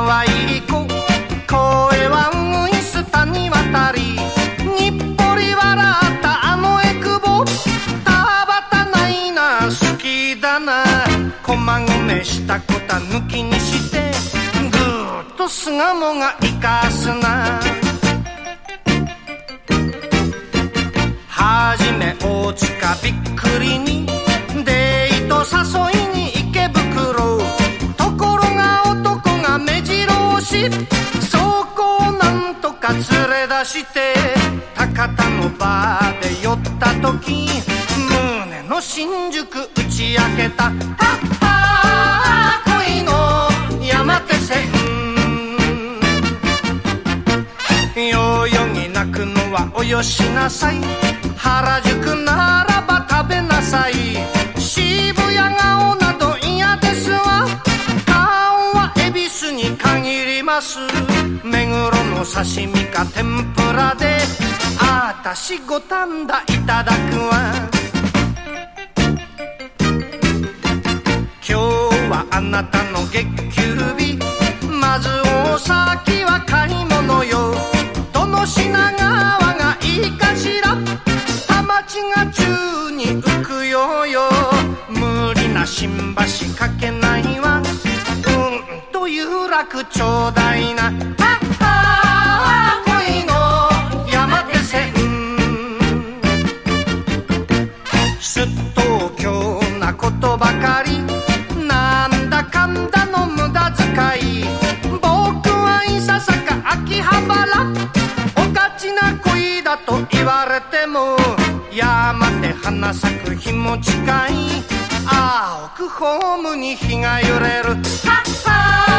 はい子声はウイスタに渡りにっぽり笑ったあのエクボ田畑ないな好きだなこまごめしたこた抜きにしてぐーっと巣鴨が生かすなはじめ大塚びっくりにデート誘いに池袋ところが男が目白押しそこをなんとか連れ出して高田のバーで酔った時胸の新宿打ち明けたはっはー恋の山手線代々木泣くのはおよしなさい原宿ならば食べなさい渋谷顔など嫌ですわ顔は恵比寿に限ります目黒の刺身か天ぷらであたし五反田いただくわ今日はあなたの月給日まず大崎は買い物よどの品川がいいかしら田町が宙に浮くよよ無理な新橋かけないわという楽ちょうだいなはっはー恋の山手線すっと今日なことばかりなんだかんだの無駄遣い僕はいささか秋葉原おかちな恋だと言われても山で花咲く日も近い青くホームに日が揺れるはっはー